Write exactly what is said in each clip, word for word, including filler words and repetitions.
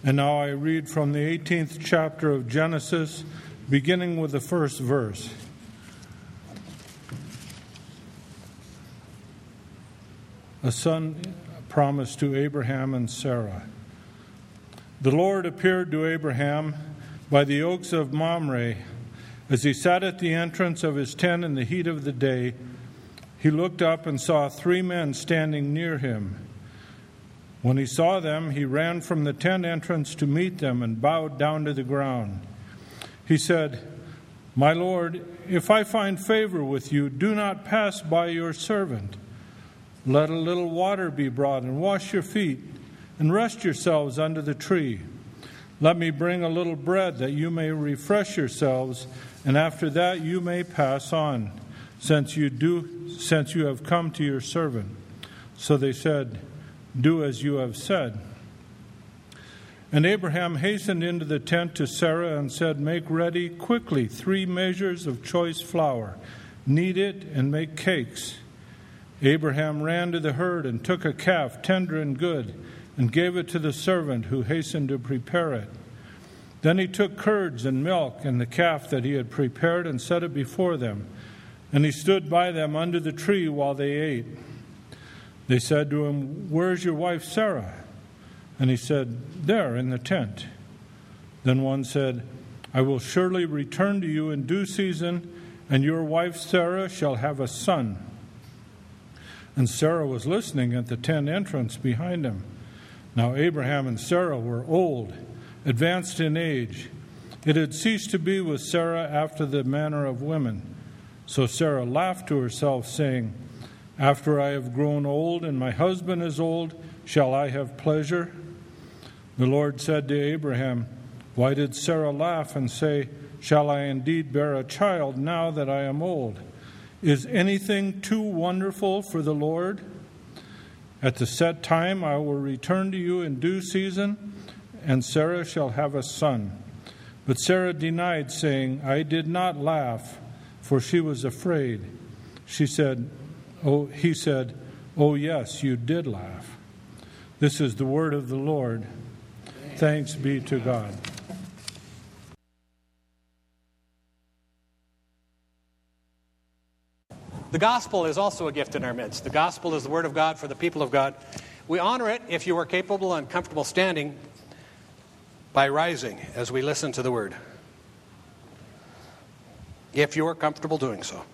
And now I read from the eighteenth chapter of Genesis, beginning with the first verse. A son promised to Abraham and Sarah. The Lord appeared to Abraham by the oaks of Mamre. As he sat at the entrance of his tent in the heat of the day, he looked up and saw three men standing near him. When he saw them, he ran from the tent entrance to meet them and bowed down to the ground. He said, "My Lord, if I find favor with you, do not pass by your servant. Let a little water be brought and wash your feet and rest yourselves under the tree. Let me bring a little bread that you may refresh yourselves, and after that you may pass on, since you do, since you have come to your servant." So they said, "Do as you have said." And Abraham hastened into the tent to Sarah and said, "Make ready quickly three measures of choice flour. Knead it and make cakes." Abraham ran to the herd and took a calf, tender and good, and gave it to the servant who hastened to prepare it. Then he took curds and milk and the calf that he had prepared and set it before them. And he stood by them under the tree while they ate. They said to him, "Where's your wife Sarah?" And he said, "There in the tent." Then one said, "I will surely return to you in due season, and your wife Sarah shall have a son." And Sarah was listening at the tent entrance behind him. Now Abraham and Sarah were old, advanced in age. It had ceased to be with Sarah after the manner of women. So Sarah laughed to herself, saying, "After I have grown old and my husband is old, shall I have pleasure?" The Lord said to Abraham, "Why did Sarah laugh and say, 'Shall I indeed bear a child now that I am old?' Is anything too wonderful for the Lord? At the set time I will return to you in due season, and Sarah shall have a son." But Sarah denied, saying, "I did not laugh," for she was afraid. She said, "Oh," he said, "Oh yes, you did laugh." This is the word of the Lord. Thanks be to God. The gospel is also a gift in our midst. The gospel is the word of God for the people of God. We honor it, if you are capable and comfortable standing, by rising as we listen to the word. If you are comfortable doing so.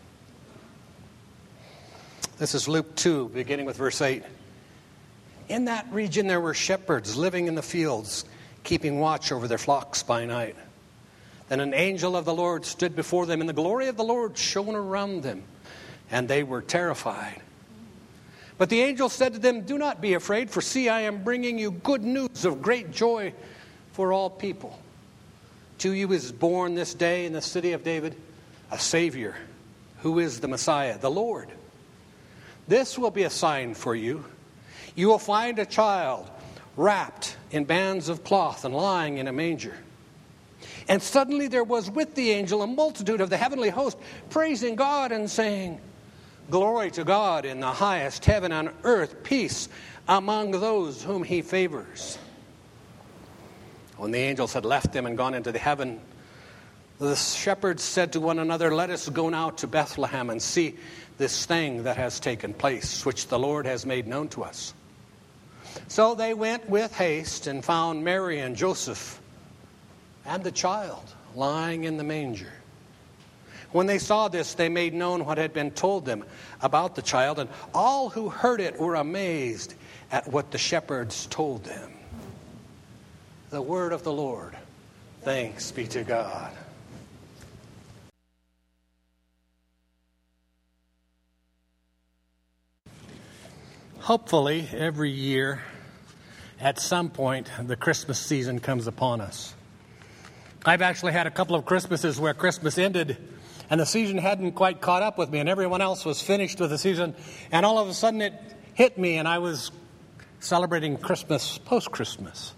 This is Luke two, beginning with verse eight. In that region there were shepherds living in the fields, keeping watch over their flocks by night. Then an angel of the Lord stood before them, and the glory of the Lord shone around them, and they were terrified. But the angel said to them, "Do not be afraid, for see, I am bringing you good news of great joy for all people. To you is born this day in the city of David a Savior, who is the Messiah, the Lord. This will be a sign for you. You will find a child wrapped in bands of cloth and lying in a manger." And suddenly there was with the angel a multitude of the heavenly host, praising God and saying, "Glory to God in the highest heaven, and on earth peace among those whom he favors." When the angels had left them and gone into the heaven, the shepherds said to one another, "Let us go now to Bethlehem and see this thing that has taken place, which the Lord has made known to us." So they went with haste and found Mary and Joseph and the child lying in the manger. When they saw this, they made known what had been told them about the child, and all who heard it were amazed at what the shepherds told them. The word of the Lord. Thanks be to God. Hopefully, every year, at some point, the Christmas season comes upon us. I've actually had a couple of Christmases where Christmas ended and the season hadn't quite caught up with me, and everyone else was finished with the season, and all of a sudden it hit me, and I was celebrating Christmas post-Christmas.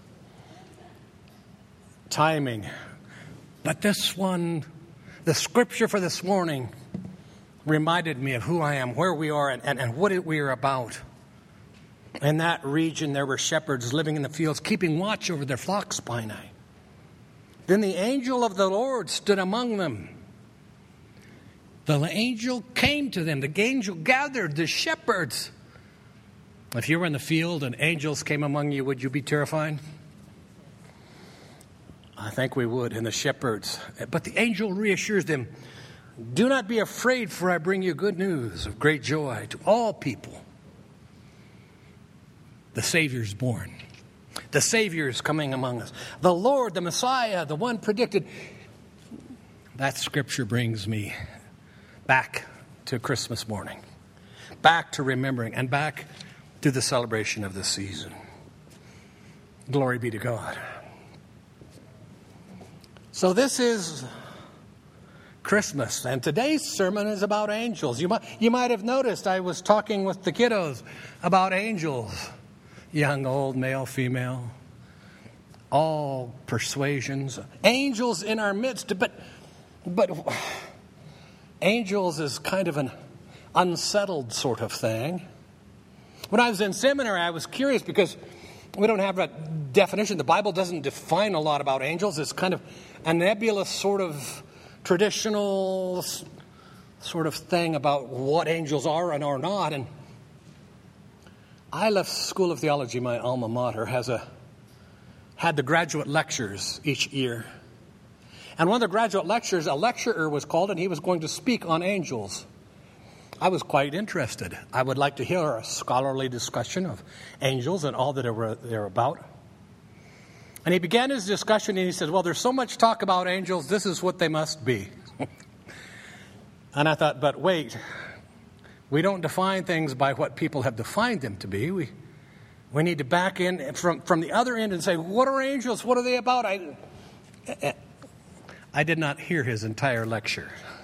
Timing. But this one, the scripture for this morning, reminded me of who I am, where we are, and, and, and what we are about. In that region there were shepherds living in the fields, keeping watch over their flocks by night. Then the angel of the Lord stood among them. The angel came to them. The angel gathered the shepherds. If you were in the field and angels came among you, would you be terrified? I think we would, and the shepherds. But the angel reassures them, do not be afraid, for I bring you good news of great joy to all people. The Savior's born. The Savior is coming among us. The Lord, the Messiah, the one predicted. That scripture brings me back to Christmas morning, back to remembering, and back to the celebration of this season. Glory be to God. So this is Christmas, and today's sermon is about angels. You might, you might have noticed I was talking with the kiddos about angels. Young, old, male, female, all persuasions. Angels in our midst, but but angels is kind of an unsettled sort of thing. When I was in seminary, I was curious because we don't have a definition. The Bible doesn't define a lot about angels. It's kind of a nebulous sort of traditional sort of thing about what angels are and are not. And I left School of Theology, my alma mater, has a had the graduate lectures each year. And one of the graduate lectures, a lecturer was called, and he was going to speak on angels. I was quite interested. I would like to hear a scholarly discussion of angels and all that they're about. And he began his discussion, and he said, well, there's so much talk about angels, this is what they must be. And I thought, but wait, we don't define things by what people have defined them to be. We we need to back in from, from the other end and say, what are angels? What are they about? I, I did not hear his entire lecture.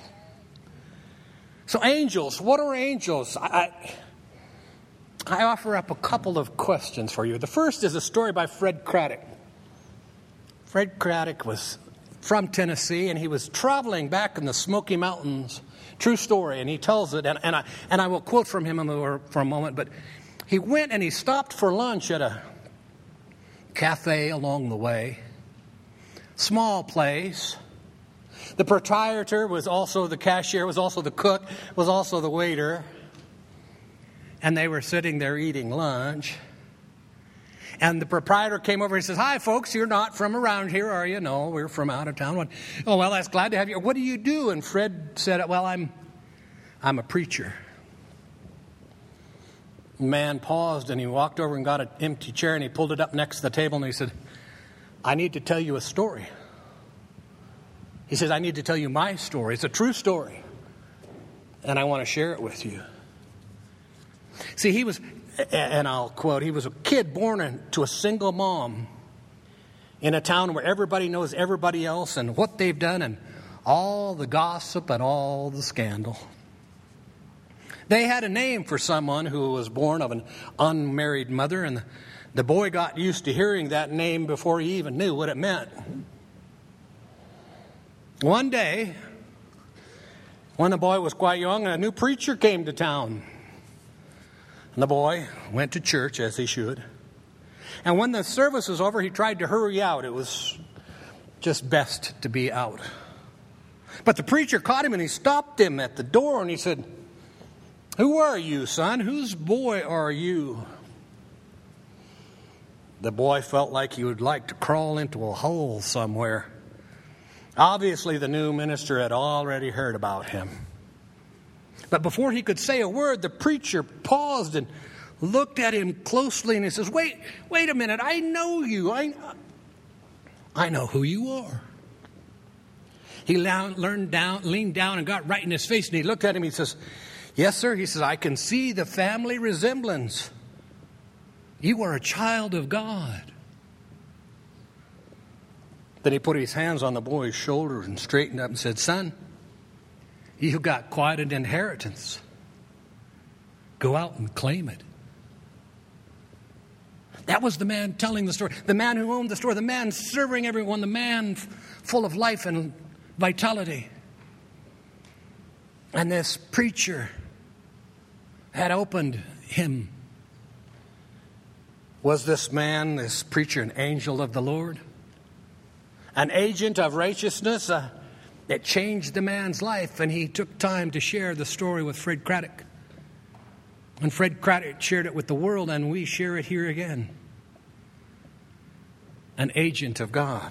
So angels, what are angels? I, I offer up a couple of questions for you. The first is a story by Fred Craddock. Fred Craddock was from Tennessee, and he was traveling back in the Smoky Mountains. True story, and he tells it, and, and, I, and I will quote from him for a moment, but he went and he stopped for lunch at a cafe along the way. Small place. The proprietor was also the cashier, was also the cook, was also the waiter. And they were sitting there eating lunch. And the proprietor came over and says, hi, folks, you're not from around here, are you? No, we're from out of town. Oh, well, that's glad to have you. What do you do? And Fred said, well, I'm, I'm a preacher. The man paused, and he walked over and got an empty chair, and he pulled it up next to the table, and he said, I need to tell you a story. He says, I need to tell you my story. It's a true story. And I want to share it with you. See, he was, and I'll quote, he was a kid born to a single mom in a town where everybody knows everybody else and what they've done and all the gossip and all the scandal. They had a name for someone who was born of an unmarried mother, and the boy got used to hearing that name before he even knew what it meant. One day, when the boy was quite young, a new preacher came to town. And the boy went to church, as he should. And when the service was over, he tried to hurry out. It was just best to be out. But the preacher caught him, and he stopped him at the door, and he said, who are you, son? Whose boy are you? The boy felt like he would like to crawl into a hole somewhere. Obviously, the new minister had already heard about him. But before he could say a word, the preacher paused and looked at him closely, and he says, wait, wait a minute, I know you. I, I know who you are. He leaned down, leaned down and got right in his face, and he looked at him, he says, yes, sir. He says, I can see the family resemblance. You are a child of God. Then he put his hands on the boy's shoulders and straightened up and said, son, you've got quite an inheritance. Go out and claim it. That was the man telling the story. The man who owned the store. The man serving everyone. The man f- full of life and vitality. And this preacher had opened him Was this man, this preacher, an angel of the Lord? An agent of righteousness? Uh, it changed the man's life, and he took time to share the story with Fred Craddock. And Fred Craddock shared it with the world, and we share it here again. An agent of God.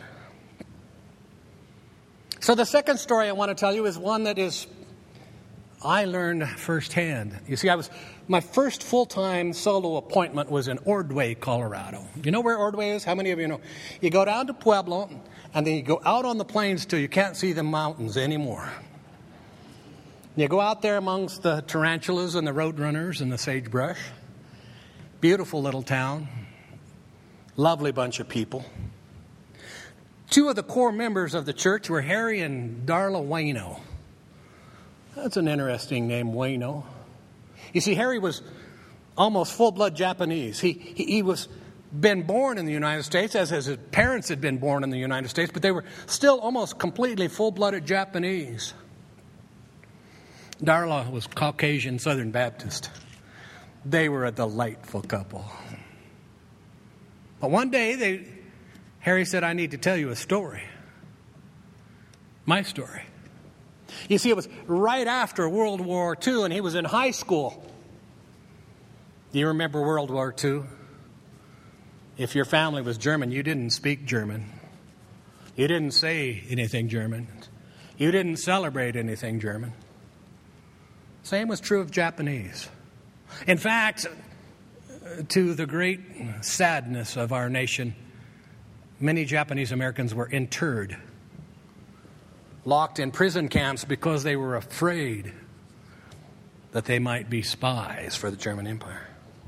So the second story I want to tell you is one that is I learned firsthand. You see, I was my first full-time solo appointment was in Ordway, Colorado. You know where Ordway is? How many of you know? You go down to Pueblo, and then you go out on the plains till you can't see the mountains anymore. You go out there amongst the tarantulas and the roadrunners and the sagebrush. Beautiful little town. Lovely bunch of people. Two of the core members of the church were Harry and Darla Waino. That's an interesting name, Waino. You see, Harry was almost full-blood Japanese. He, he he was been born in the United States, as his parents had been born in the United States, but they were still almost completely full-blooded Japanese. Darla was Caucasian Southern Baptist. They were a delightful couple. But one day, they, Harry said, I need to tell you a story. My story. You see, it was right after World War Two, and he was in high school. Do you remember World War Two? If your family was German, you didn't speak German. You didn't say anything German. You didn't celebrate anything German. Same was true of Japanese. In fact, to the great sadness of our nation, many Japanese Americans were interred, locked in prison camps because they were afraid that they might be spies for the German Empire.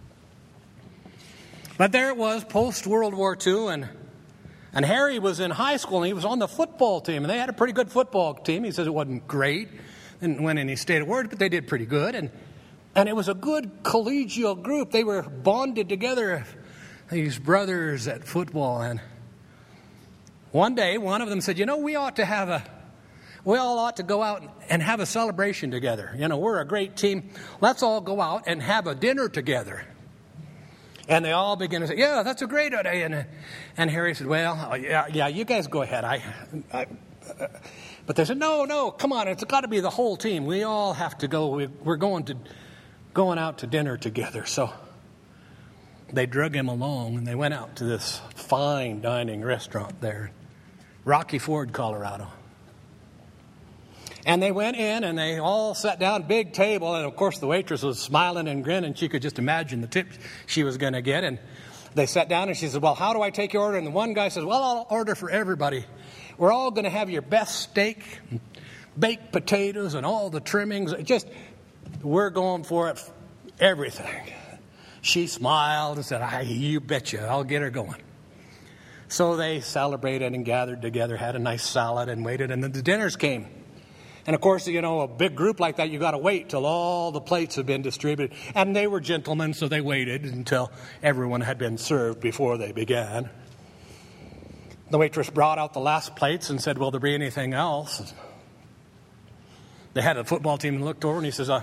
But there it was, post-World War Two, and and Harry was in high school, and he was on the football team, and they had a pretty good football team. He says it wasn't great, didn't win any state awards, but they did pretty good, and and it was a good collegial group. They were bonded together, these brothers at football, and one day, one of them said, you know, we ought to have a We all ought to go out and have a celebration together. You know, we're a great team. Let's all go out and have a dinner together. And they all began to say, yeah, that's a great idea. And, and Harry said, well, yeah, yeah, you guys go ahead. I, I, uh, but they said, no, no, come on. It's got to be the whole team. We all have to go. We, we're going to going out to dinner together. So they drug him along, and they went out to this fine dining restaurant there, Rocky Ford, Colorado. And they went in, and they all sat down, big table, and of course the waitress was smiling and grinning. She could just imagine the tip she was going to get. And they sat down, and she said, well, how do I take your order? And the one guy says, well, I'll order for everybody. We're all going to have your best steak, and baked potatoes, and all the trimmings. Just, we're going for it, everything. She smiled and said, I, you betcha, I'll get her going. So they celebrated and gathered together, had a nice salad, and waited, and then the dinners came. And, of course, you know, a big group like that, you got to wait till all the plates have been distributed. And they were gentlemen, so they waited until everyone had been served before they began. The waitress brought out the last plates and said, will there be anything else? They had a football team and looked over, and he says, uh,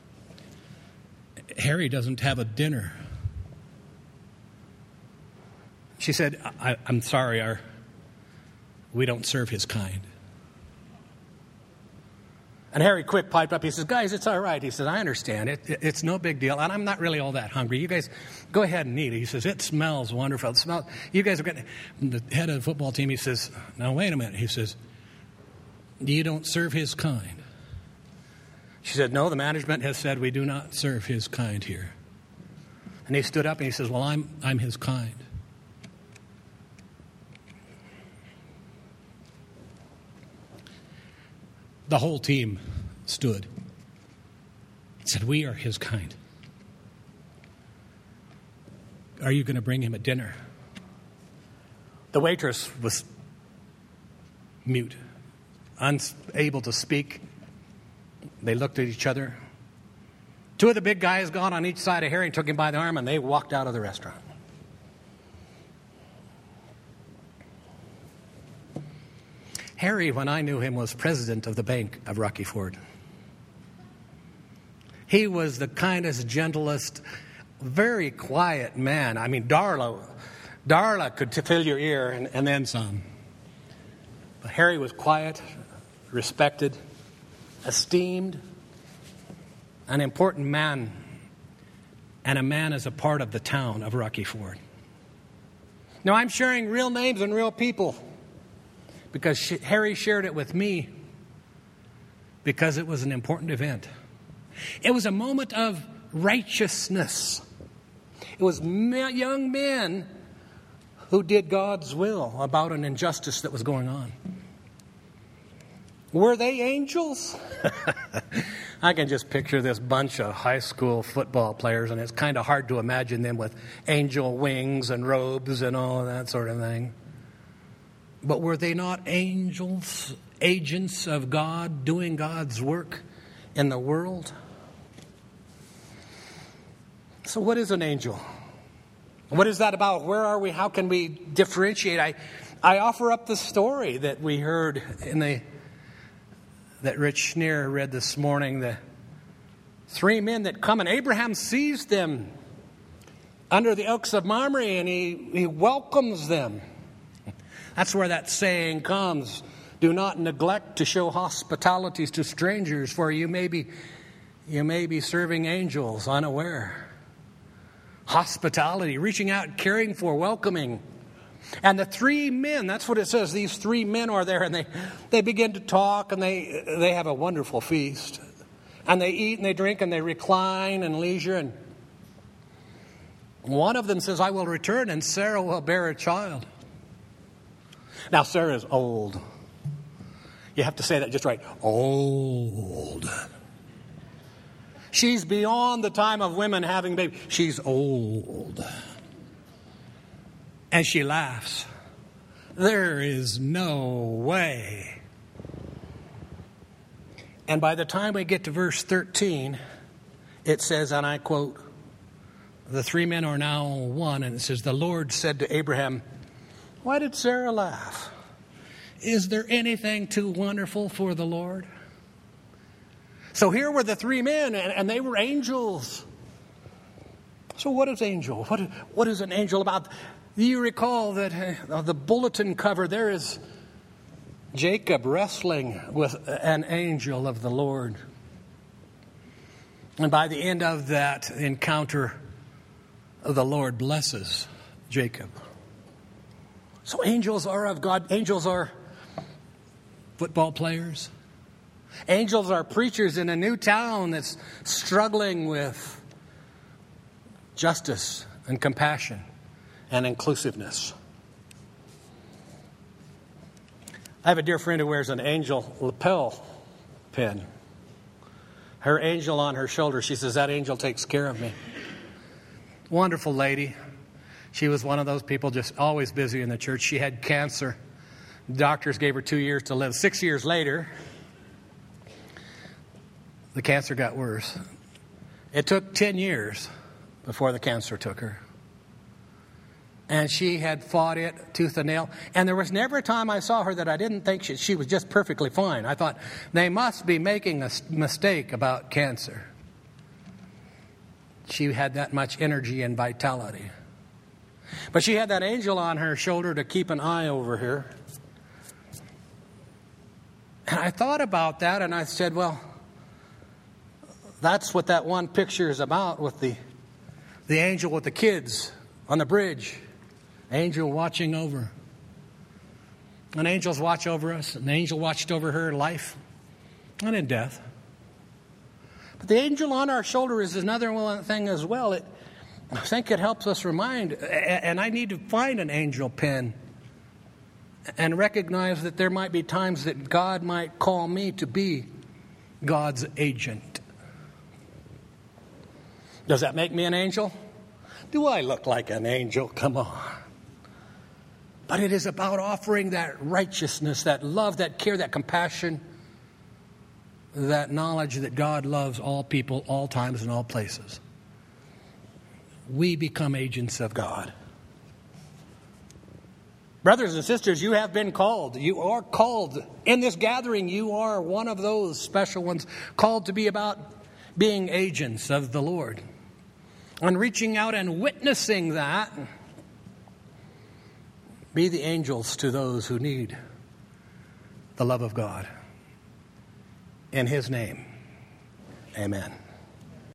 Harry doesn't have a dinner. She said, I, I'm sorry, our, we don't serve his kind. And Harry quick piped up. He says, guys, it's all right. He says, I understand. It, it, it's no big deal. And I'm not really all that hungry. You guys go ahead and eat it. He says, it smells wonderful. It smells. You guys are getting. The head of the football team, he says, now, wait a minute. He says, you don't serve his kind. She said, no, the management has said we do not serve his kind here. And he stood up and he says, well, I'm I'm his kind. The whole team stood and said, we are his kind. Are you going to bring him a dinner? The waitress was mute, unable to speak. They looked at each other. Two of the big guys got on each side of Harry and took him by the arm, and they walked out of the restaurant. Harry, when I knew him, was president of the Bank of Rocky Ford. He was the kindest, gentlest, very quiet man. I mean, Darla, Darla could fill your ear and, and then some. But Harry was quiet, respected, esteemed, an important man, and a man as a part of the town of Rocky Ford. Now, I'm sharing real names and real people because she, Harry shared it with me because it was an important event. It was a moment of righteousness. It was me- young men who did God's will about an injustice that was going on. Were they angels? I can just picture this bunch of high school football players, and it's kind of hard to imagine them with angel wings and robes and all of that sort of thing. But were they not angels, agents of God, doing God's work in the world? So what is an angel? What is that about? Where are we? How can we differentiate? I, I offer up the story that we heard in the that Rich Schneer read this morning. The three men that come, and Abraham sees them under the oaks of Mamre, and he, he welcomes them. That's where that saying comes. Do not neglect to show hospitalities to strangers, for you may be, you may be serving angels unaware. Hospitality, reaching out, caring for, welcoming. And the three men, that's what it says. These three men are there, and they, they begin to talk, and they they have a wonderful feast. And they eat and they drink and they recline in leisure. And one of them says, I will return, and Sarah will bear a child. Now, Sarah is old. You have to say that just right. Old. She's beyond the time of women having babies. She's old. And she laughs. There is no way. And by the time we get to verse thirteen, it says, and I quote, the three men are now one, and it says, the Lord said to Abraham, why did Sarah laugh? Is there anything too wonderful for the Lord? So here were the three men, and, and they were angels. So what is angel? What, what is an angel about? You recall that uh, the bulletin cover, there is Jacob wrestling with an angel of the Lord. And by the end of that encounter, the Lord blesses Jacob. So angels are of God. Angels are football players. Angels are preachers in a new town that's struggling with justice and compassion and inclusiveness. I have a dear friend who wears an angel lapel pin. Her angel on her shoulder, she says, that angel takes care of me. Wonderful lady. She was one of those people just always busy in the church. She had cancer. Doctors gave her two years to live. Six years later, the cancer got worse. It took ten years before the cancer took her. And she had fought it tooth and nail. And there was never a time I saw her that I didn't think she, she was just perfectly fine. I thought, they must be making a mistake about cancer. She had that much energy and vitality. But she had that angel on her shoulder to keep an eye over her. And I thought about that, and I said, well, that's what that one picture is about, with the, the angel with the kids on the bridge. Angel watching over. And angels watch over us. An angel watched over her in life and in death. But the angel on our shoulder is another one thing as well. It, I think it helps us remind, and I need to find an angel pin and recognize that there might be times that God might call me to be God's agent. Does that make me an angel? Do I look like an angel? Come on. But it is about offering that righteousness, that love, that care, that compassion, that knowledge that God loves all people, all times, and all places. We become agents of God. Brothers and sisters, you have been called. You are called. In this gathering, you are one of those special ones called to be about being agents of the Lord. on reaching out and witnessing that. Be the angels to those who need the love of God. In His name, amen.